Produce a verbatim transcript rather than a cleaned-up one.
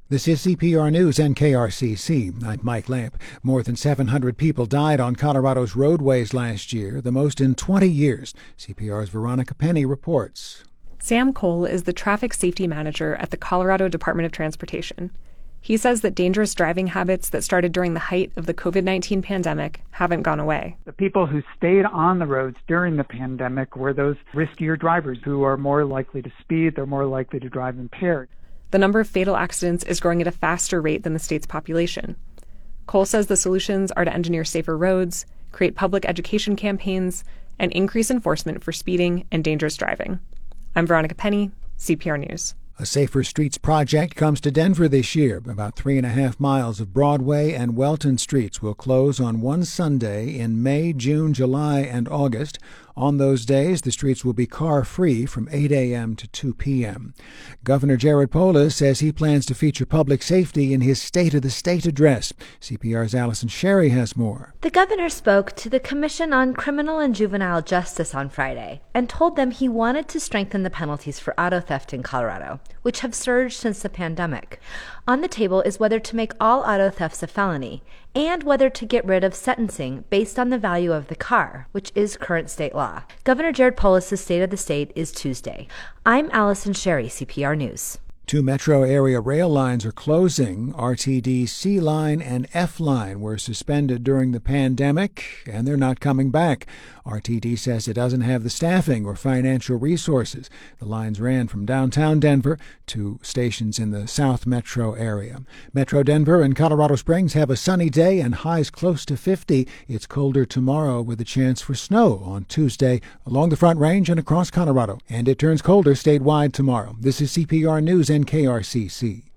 This is C P R News and K R C C. I'm Mike Lamp. More than seven hundred people died on Colorado's roadways last year, the most in twenty years. C P R's Veronica Penny reports. Sam Cole is the traffic safety manager at the Colorado Department of Transportation. He says that dangerous driving habits that started during the height of the covid nineteen pandemic haven't gone away. The people who stayed on the roads during the pandemic were those riskier drivers who are more likely to speed, they're more likely to drive impaired. The number of fatal accidents is growing at a faster rate than the state's population. Cole says the solutions are to engineer safer roads, create public education campaigns, and increase enforcement for speeding and dangerous driving. I'm Veronica Penny, C P R News. A Safer Streets project comes to Denver this year. About three and a half miles of Broadway and Welton streets will close on one Sunday in May, June, July, and August. On those days, the streets will be car-free from eight a.m. to two p.m. Governor Jared Polis says he plans to feature public safety in his State of the State address. C P R's Allison Sherry has more. The governor spoke to the Commission on Criminal and Juvenile Justice on Friday and told them he wanted to strengthen the penalties for auto theft in Colorado, which have surged since the pandemic. On the table is whether to make all auto thefts a felony and whether to get rid of sentencing based on the value of the car, which is current state law. Governor Jared Polis' State of the State is Tuesday. I'm Allison Sherry, C P R News. Two metro area rail lines are closing. R T D C Line and F Line were suspended during the pandemic, and they're not coming back. R T D says it doesn't have the staffing or financial resources. The lines ran from downtown Denver to stations in the South Metro area. Metro Denver and Colorado Springs have a sunny day and highs close to fifty. It's colder tomorrow with a chance for snow on Tuesday along the Front Range and across Colorado. And it turns colder statewide tomorrow. This is C P R News and K R C C.